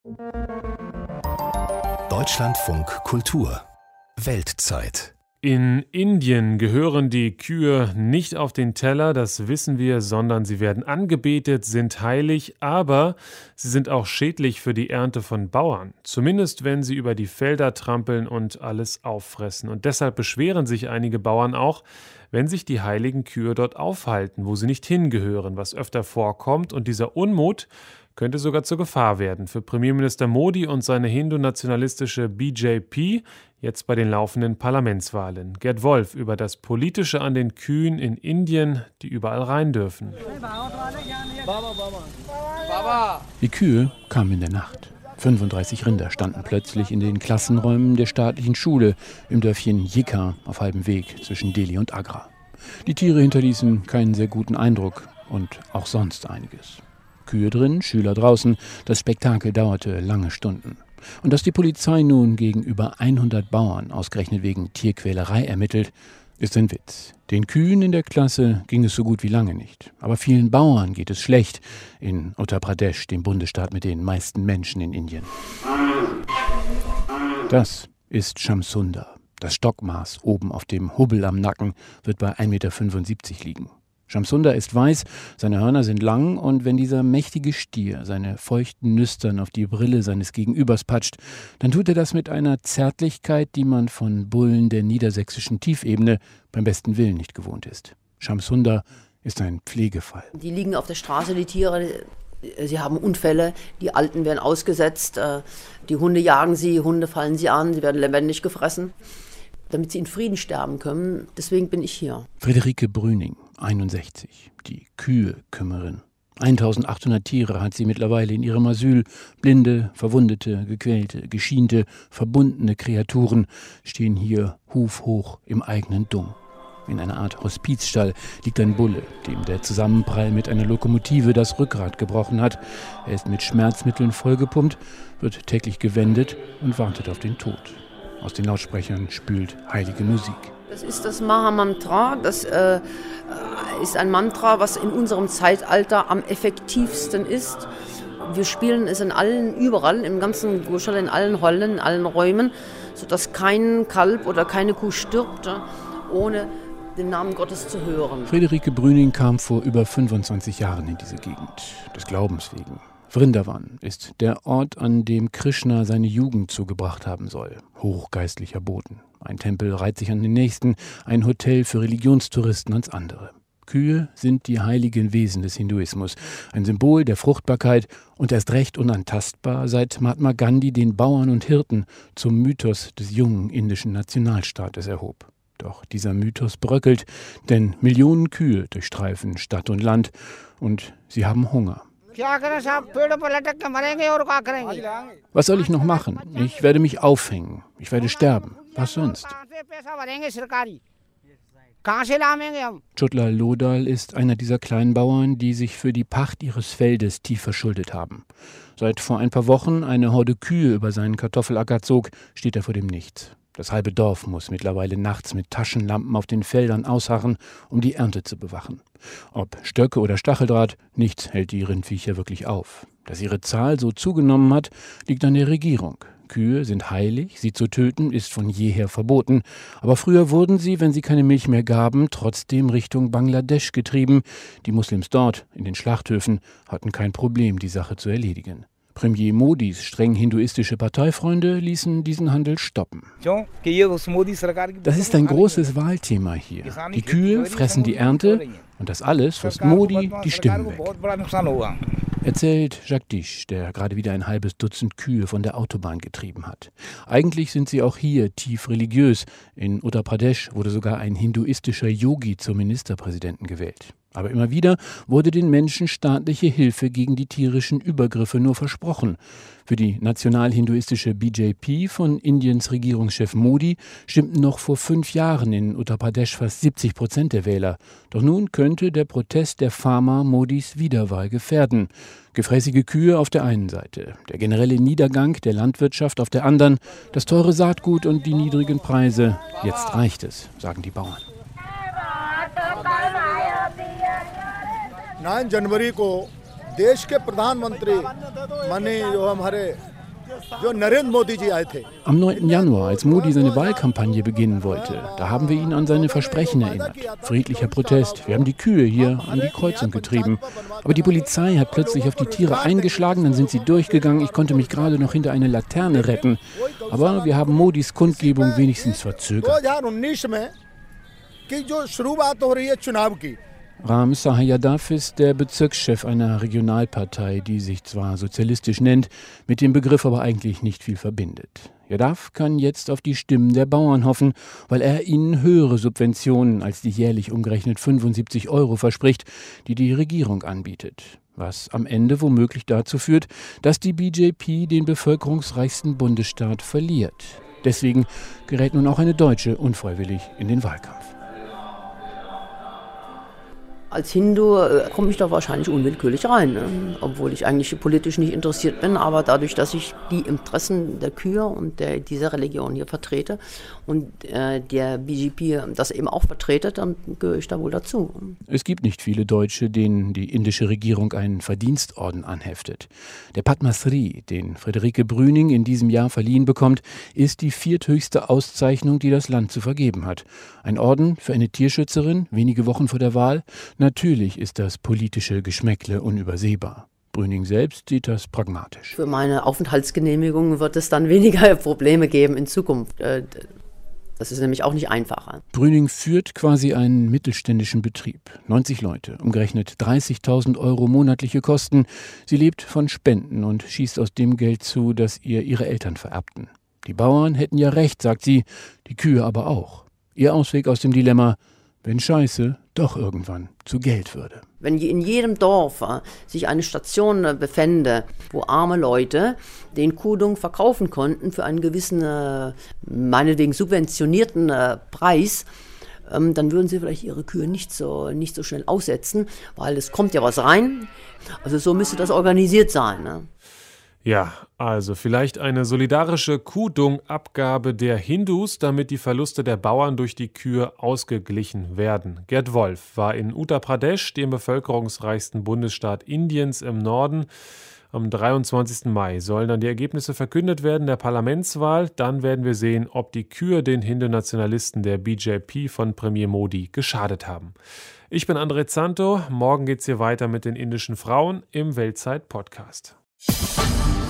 Deutschlandfunk Kultur Weltzeit. In Indien gehören die Kühe nicht auf den Teller, das wissen wir, sondern sie werden angebetet, sind heilig, aber sie sind auch schädlich für die Ernte von Bauern. Zumindest wenn sie über die Felder trampeln und alles auffressen. Und deshalb beschweren sich einige Bauern auch, wenn sich die heiligen Kühe dort aufhalten, wo sie nicht hingehören, was öfter vorkommt. Und dieser Unmut könnte sogar zur Gefahr werden für Premierminister Modi und seine hindu-nationalistische BJP, jetzt bei den laufenden Parlamentswahlen. Gerd Wolf über das Politische an den Kühen in Indien, die überall rein dürfen. Die Kühe kamen in der Nacht. 35 Rinder standen plötzlich in den Klassenräumen der staatlichen Schule im Dörfchen Jikha auf halbem Weg zwischen Delhi und Agra. Die Tiere hinterließen keinen sehr guten Eindruck und auch sonst einiges. Kühe drin, Schüler draußen, das Spektakel dauerte lange Stunden. Und dass die Polizei nun gegen über 100 Bauern ausgerechnet wegen Tierquälerei ermittelt, ist ein Witz. Den Kühen in der Klasse ging es so gut wie lange nicht. Aber vielen Bauern geht es schlecht in Uttar Pradesh, dem Bundesstaat mit den meisten Menschen in Indien. Das ist Shamsundar. Das Stockmaß oben auf dem Hubbel am Nacken wird bei 1,75 Meter liegen. Shamsundar ist weiß, seine Hörner sind lang und wenn dieser mächtige Stier seine feuchten Nüstern auf die Brille seines Gegenübers patscht, dann tut er das mit einer Zärtlichkeit, die man von Bullen der niedersächsischen Tiefebene beim besten Willen nicht gewohnt ist. Shamsundar ist ein Pflegefall. Die liegen auf der Straße, die Tiere, sie haben Unfälle, die Alten werden ausgesetzt, die Hunde jagen sie, Hunde fallen sie an, sie werden lebendig gefressen, damit sie in Frieden sterben können. Deswegen bin ich hier. Friederike Brüning, 61, die Kühe-Kümmerin. 1800 Tiere hat sie mittlerweile in ihrem Asyl. Blinde, verwundete, gequälte, geschiente, verbundene Kreaturen stehen hier hufhoch im eigenen Dung. In einer Art Hospizstall liegt ein Bulle, dem der Zusammenprall mit einer Lokomotive das Rückgrat gebrochen hat. Er ist mit Schmerzmitteln vollgepumpt, wird täglich gewendet und wartet auf den Tod. Aus den Lautsprechern spült heilige Musik. Das ist das Maha-Mantra. Das ist ein Mantra, was in unserem Zeitalter am effektivsten ist. Wir spielen es überall, im ganzen Gurschal, in allen Hallen, in allen Räumen, sodass kein Kalb oder keine Kuh stirbt, ohne den Namen Gottes zu hören. Friederike Brüning kam vor über 25 Jahren in diese Gegend, des Glaubens wegen. Vrindavan ist der Ort, an dem Krishna seine Jugend zugebracht haben soll. Hochgeistlicher Boden. Ein Tempel reiht sich an den nächsten, ein Hotel für Religionstouristen ans andere. Kühe sind die heiligen Wesen des Hinduismus, ein Symbol der Fruchtbarkeit und erst recht unantastbar, seit Mahatma Gandhi den Bauern und Hirten zum Mythos des jungen indischen Nationalstaates erhob. Doch dieser Mythos bröckelt, denn Millionen Kühe durchstreifen Stadt und Land und sie haben Hunger. Was soll ich noch machen? Ich werde mich aufhängen. Ich werde sterben. Was sonst? Chutla Lodal ist einer dieser kleinen Bauern, die sich für die Pacht ihres Feldes tief verschuldet haben. Seit vor ein paar Wochen eine Horde Kühe über seinen Kartoffelacker zog, steht er vor dem Nichts. Das halbe Dorf muss mittlerweile nachts mit Taschenlampen auf den Feldern ausharren, um die Ernte zu bewachen. Ob Stöcke oder Stacheldraht, nichts hält die Rindviecher wirklich auf. Dass ihre Zahl so zugenommen hat, liegt an der Regierung. Kühe sind heilig, sie zu töten ist von jeher verboten. Aber früher wurden sie, wenn sie keine Milch mehr gaben, trotzdem Richtung Bangladesch getrieben. Die Muslims dort, in den Schlachthöfen, hatten kein Problem, die Sache zu erledigen. Premier Modis streng hinduistische Parteifreunde ließen diesen Handel stoppen. Das ist ein großes Wahlthema hier. Die Kühe fressen die Ernte und das alles frisst Modi die Stimmen weg. Erzählt Jagdish, der gerade wieder ein halbes Dutzend Kühe von der Autobahn getrieben hat. Eigentlich sind sie auch hier tief religiös. In Uttar Pradesh wurde sogar ein hinduistischer Yogi zum Ministerpräsidenten gewählt. Aber immer wieder wurde den Menschen staatliche Hilfe gegen die tierischen Übergriffe nur versprochen. Für die national-hinduistische BJP von Indiens Regierungschef Modi stimmten noch vor 5 Jahren in Uttar Pradesh fast 70% der Wähler. Doch nun könnte der Protest der Farmer Modis Wiederwahl gefährden. Gefräßige Kühe auf der einen Seite, der generelle Niedergang der Landwirtschaft auf der anderen, das teure Saatgut und die niedrigen Preise. Jetzt reicht es, sagen die Bauern. 9 जनवरी को देश के प्रधानमंत्री माननीय जो हमारे Am 9. Januar, als Modi seine Wahlkampagne beginnen wollte, da haben wir ihn an seine Versprechen erinnert. Friedlicher Protest. Wir haben die Kühe hier an die Kreuzung getrieben. Aber die Polizei hat plötzlich auf die Tiere eingeschlagen, dann sind sie durchgegangen. Ich konnte mich gerade noch hinter eine Laterne retten. Aber wir haben Modis Kundgebung wenigstens verzögert. Ram Sahayadav ist der Bezirkschef einer Regionalpartei, die sich zwar sozialistisch nennt, mit dem Begriff aber eigentlich nicht viel verbindet. Yadav kann jetzt auf die Stimmen der Bauern hoffen, weil er ihnen höhere Subventionen als die jährlich umgerechnet 75 € verspricht, die die Regierung anbietet. Was am Ende womöglich dazu führt, dass die BJP den bevölkerungsreichsten Bundesstaat verliert. Deswegen gerät nun auch eine Deutsche unfreiwillig in den Wahlkampf. Als Hindu komme ich da wahrscheinlich unwillkürlich rein, ne? Obwohl ich eigentlich politisch nicht interessiert bin, aber dadurch, dass ich die Interessen der Kühe und dieser Religion hier vertrete und der BJP das eben auch vertrete, dann gehöre ich da wohl dazu. Es gibt nicht viele Deutsche, denen die indische Regierung einen Verdienstorden anheftet. Der Padma Shri, den Friederike Brüning in diesem Jahr verliehen bekommt, ist die vierthöchste Auszeichnung, die das Land zu vergeben hat. Ein Orden für eine Tierschützerin, wenige Wochen vor der Wahl. Natürlich ist das politische Geschmäckle unübersehbar. Brüning selbst sieht das pragmatisch. Für meine Aufenthaltsgenehmigung wird es dann weniger Probleme geben in Zukunft. Das ist nämlich auch nicht einfacher. Brüning führt quasi einen mittelständischen Betrieb. 90 Leute, umgerechnet 30.000 € monatliche Kosten. Sie lebt von Spenden und schießt aus dem Geld zu, das ihr ihre Eltern vererbten. Die Bauern hätten ja recht, sagt sie, die Kühe aber auch. Ihr Ausweg aus dem Dilemma: wenn Scheiße doch irgendwann zu Geld würde. Wenn in jedem Dorf sich eine Station befände, wo arme Leute den Kuhdung verkaufen konnten für einen gewissen, meinetwegen subventionierten Preis, dann würden sie vielleicht ihre Kühe nicht so schnell aussetzen, weil es kommt ja was rein. Also so müsste das organisiert sein, ne? Ja, also vielleicht eine solidarische Kuhdung-Abgabe der Hindus, damit die Verluste der Bauern durch die Kühe ausgeglichen werden. Gerd Wolf war in Uttar Pradesh, dem bevölkerungsreichsten Bundesstaat Indiens im Norden. Am 23. Mai sollen dann die Ergebnisse verkündet werden der Parlamentswahl. Dann werden wir sehen, ob die Kühe den Hindu-Nationalisten der BJP von Premier Modi geschadet haben. Ich bin André Zanto. Morgen geht's hier weiter mit den indischen Frauen im Weltzeit-Podcast.